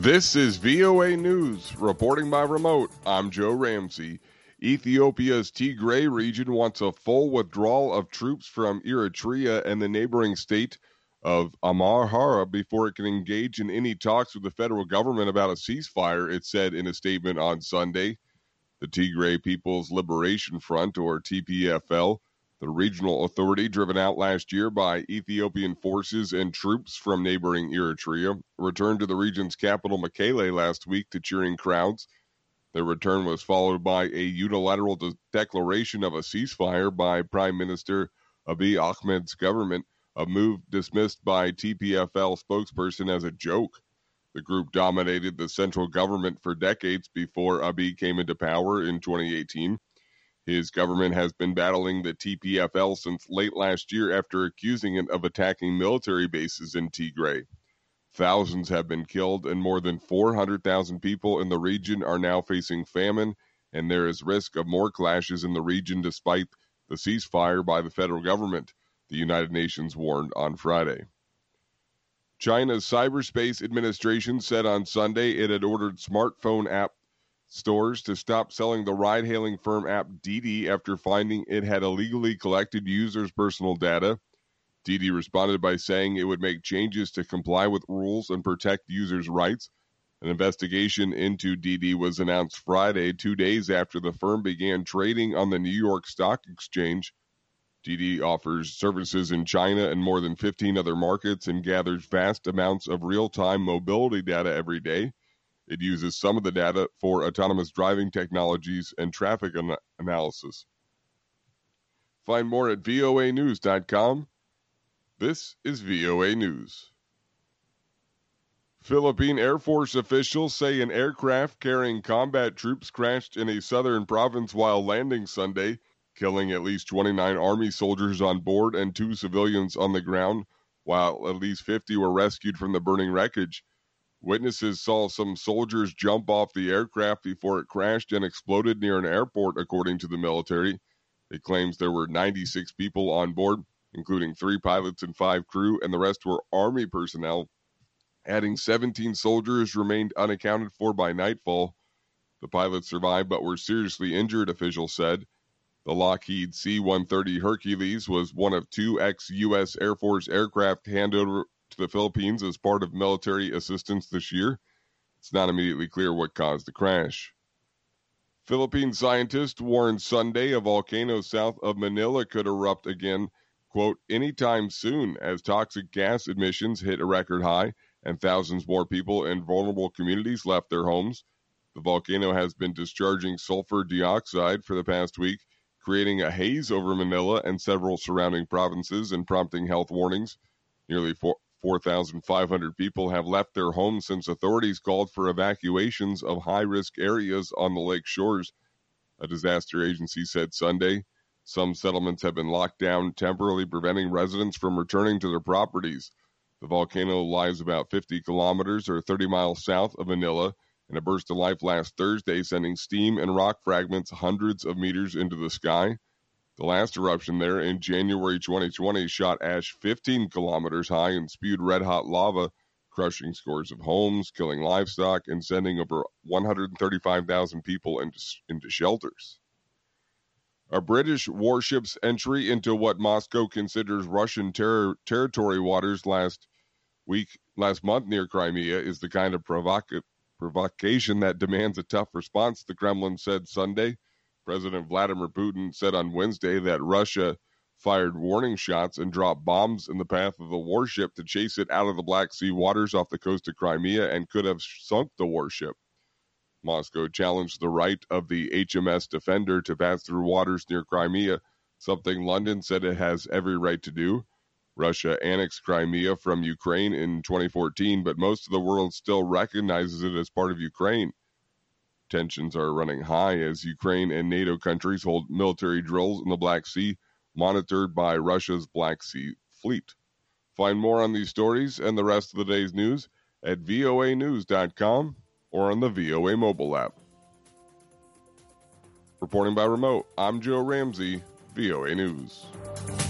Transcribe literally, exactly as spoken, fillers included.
This is V O A News. Reporting by remote, I'm Joe Ramsey. Ethiopia's Tigray region wants a full withdrawal of troops from Eritrea and the neighboring state of Amhara before it can engage in any talks with the federal government about a ceasefire, it said in a statement on Sunday. The Tigray People's Liberation Front, or T P F L, the regional authority driven out last year by Ethiopian forces and troops from neighboring Eritrea, returned to the region's capital Mekelle last week to cheering crowds. Their return was followed by a unilateral de- declaration of a ceasefire by Prime Minister Abiy Ahmed's government, a move dismissed by T P F L spokesperson as a joke. The group dominated the central government for decades before Abiy came into power in twenty eighteen. His government has been battling the T P F L since late last year after accusing it of attacking military bases in Tigray. Thousands have been killed and more than four hundred thousand people in the region are now facing famine, and there is risk of more clashes in the region despite the ceasefire by the federal government, the United Nations warned on Friday. China's Cyberspace Administration said on Sunday it had ordered smartphone app stores to stop selling the ride-hailing firm app Didi after finding it had illegally collected users' personal data. Didi responded by saying it would make changes to comply with rules and protect users' rights. An investigation into Didi was announced Friday, two days after the firm began trading on the New York Stock Exchange. Didi offers services in China and more than fifteen other markets and gathers vast amounts of real-time mobility data every day. It uses some of the data for autonomous driving technologies and traffic an- analysis. Find more at V O A news dot com. This is V O A News. Philippine Air Force officials say an aircraft carrying combat troops crashed in a southern province while landing Sunday, killing at least twenty-nine Army soldiers on board and two civilians on the ground, while at least fifty were rescued from the burning wreckage. Witnesses saw some soldiers jump off the aircraft before it crashed and exploded near an airport, according to the military. It claims there were ninety-six people on board, including three pilots and five crew, and the rest were Army personnel. Adding seventeen soldiers remained unaccounted for by nightfall. The pilots survived but were seriously injured, officials said. The Lockheed C one thirty Hercules was one of two ex-U S Air Force aircraft handed over to the Philippines as part of military assistance this year. It's not immediately clear what caused the crash. Philippine scientists warned Sunday a volcano south of Manila could erupt again, quote, anytime soon as toxic gas emissions hit a record high and thousands more people in vulnerable communities left their homes. The volcano has been discharging sulfur dioxide for the past week, creating a haze over Manila and several surrounding provinces and prompting health warnings. Nearly four thousand five hundred people have left their homes since authorities called for evacuations of high-risk areas on the lake shores, a disaster agency said Sunday. Some settlements have been locked down, temporarily preventing residents from returning to their properties. The volcano lies about fifty kilometers or thirty miles south of Manila, and it burst to life last Thursday, sending steam and rock fragments hundreds of meters into the sky. The last eruption there in January twenty twenty shot ash fifteen kilometers high and spewed red-hot lava, crushing scores of homes, killing livestock, and sending over one hundred thirty-five thousand people into, into shelters. A British warship's entry into what Moscow considers Russian ter- territory waters last week, last month near Crimea is the kind of provoca- provocation that demands a tough response, the Kremlin said Sunday. President Vladimir Putin said on Wednesday that Russia fired warning shots and dropped bombs in the path of the warship to chase it out of the Black Sea waters off the coast of Crimea and could have sunk the warship. Moscow challenged the right of the H M S Defender to pass through waters near Crimea, something London said it has every right to do. Russia annexed Crimea from Ukraine in twenty fourteen, but most of the world still recognizes it as part of Ukraine. Tensions are running high as Ukraine and NATO countries hold military drills in the Black Sea, monitored by Russia's Black Sea Fleet. Find more on these stories and the rest of the day's news at V O A news dot com or on the V O A mobile app. Reporting by remote, I'm Joe Ramsey, V O A News.